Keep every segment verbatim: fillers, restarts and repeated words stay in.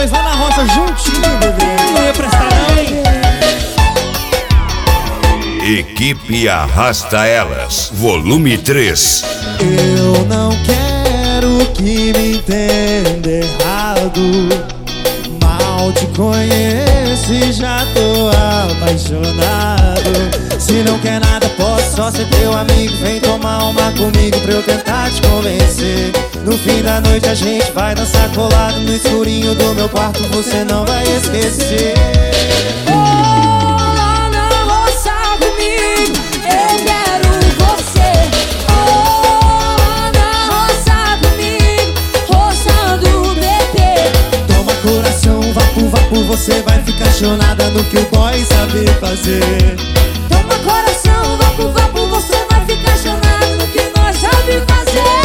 dois lá na roça juntinho, bebê. Não ia prestar não. Equipe Arrasta Elas, volume três. Eu não quero que me entenda errado. Mal te conheço e já tô apaixonado. Se não quer nada, posso só ser teu amigo. Vem tomar uma comigo pra eu tentar te convencer. No fim da noite a gente vai dançar colado no escurinho do meu quarto, você não vai esquecer. Você vai ficar chonada no que o boy sabe fazer. Toma coração, vapo, vapo, você vai ficar chonada no que nós sabe fazer.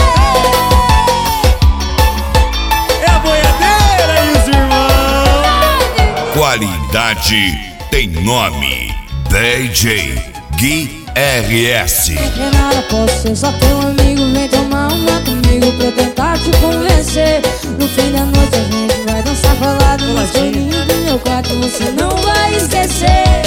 É a boiadeira e os irmãos. Qualidade tem nome. D J Gui R S. Não quer nada, posso ser só teu amigo. Vem tomar uma comigo pra eu tentar te convencer. No fim da noite a gente vai dançar colado no escurinho do meu quarto, você não vai esquecer.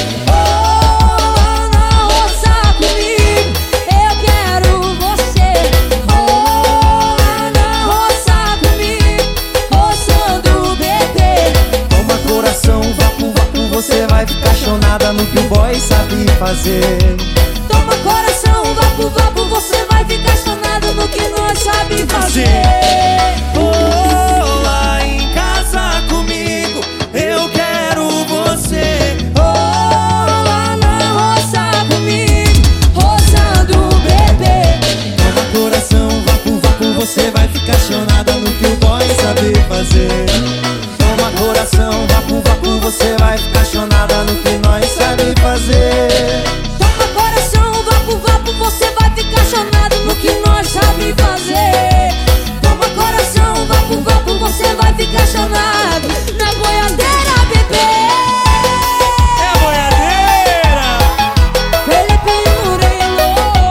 Oh, na roça comigo, eu quero você. Oh, na roça comigo, roçando o bebê. Toma coração, vapo, vapo, você vai ficar chonada no que o boy sabe fazer. Toma coração, vapo, vapo, você vai ficar chonada no que nós sabe fazer. Oh, lá em casa comigo, eu quero você. Oh, lá na roça comigo, roçando o bebê. Toma coração, vapo, vapo, você vai ficar chonada no que o boy sabe fazer. Toma coração, vapo, vapo, você vai ficar chonada no que nós sabe fazer. Toma coração, vapo, vapo, você vai ficar chonado no que nós sabe fazer. Toma coração, vapo, vapo, você vai ficar chonado na boiadeira, bebê. É a boiadeira. Felipe Murilo.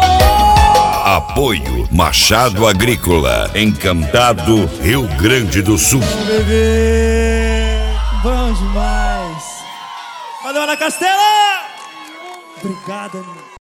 Apoio Machado Agrícola, Encantado, Rio Grande do Sul. Bebê, bom demais. Valeu, Ana Castela. Obrigada, meu.